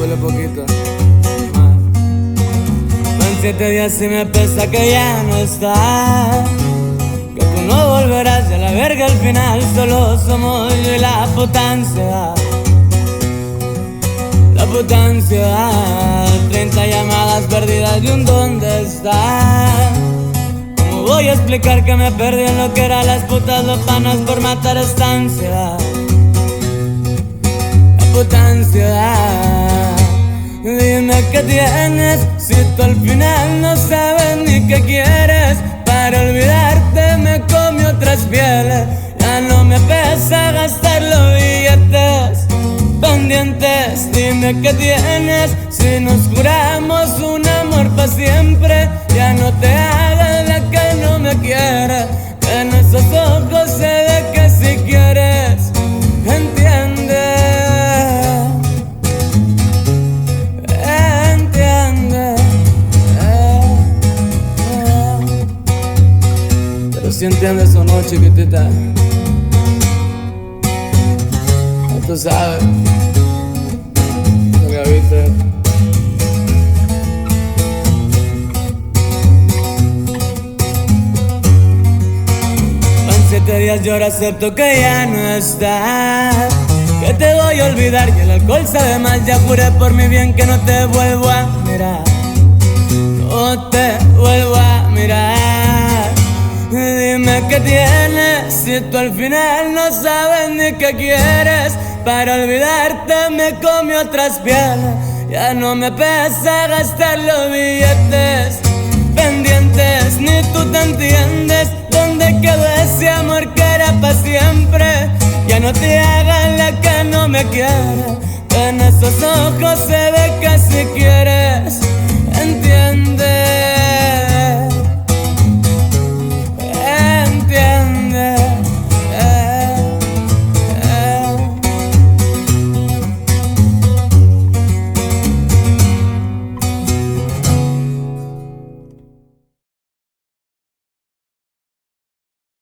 Súbele poquito. Van 7 días y me pesa que ya no estás, que tú no volverás y a la verga al final solo somos yo y la puta ansiedad. La puta ansiedad, 30 llamadas perdidas y un ¿dónde estás? ¿Cómo voy a explicar que me perdí en lo que eran las putas lopanas por matar esta ansiedad? La puta ansiedad. Dime qué tienes, si tú al final no sabes ni qué quieres. Para olvidarte me comí otras pieles. Ya no me pesa gastar los billetes pendientes. Dime qué tienes, si nos juramos un amor para siempre. Ya no te hagas la que no me quiere, que en esos ojos se ve que si quieres, entiende. Pero si entiendes o no, chiquitita, tú sabes lo que viste. Van 7 días y ahora acepto que ya no estás, que te voy a olvidar y el alcohol sabe más. Ya juré por mi bien que no te vuelvo a mirar, no te vuelvo a mirar. Dime qué tienes, si tú al final no sabes ni qué quieres. Para olvidarte me comí otras pieles. Ya no me pesa gastar los billetes pendientes. Ni tú te entiendes dónde quedó ese amor que era para siempre. Ya no te hagas la que no me quiere, en esos ojos se ve que si quieres, entiende.